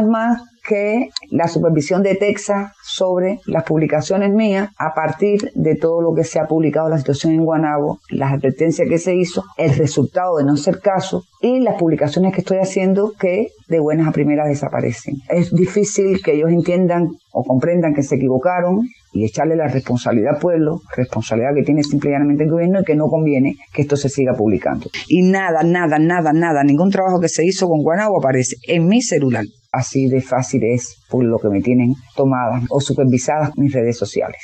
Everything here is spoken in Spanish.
es más que la supervisión de Texas sobre las publicaciones mías a partir de todo lo que se ha publicado, la situación en Guaynabo, las advertencias que se hizo, el resultado de no hacer caso y las publicaciones que estoy haciendo que de buenas a primeras desaparecen. Es difícil que ellos entiendan o comprendan que se equivocaron y echarle la responsabilidad al pueblo, responsabilidad que tiene simplemente el gobierno y que no conviene que esto se siga publicando. Y nada, ningún trabajo que se hizo con Guaynabo aparece en mi celular. Así de fácil es por lo que me tienen tomadas o supervisadas mis redes sociales.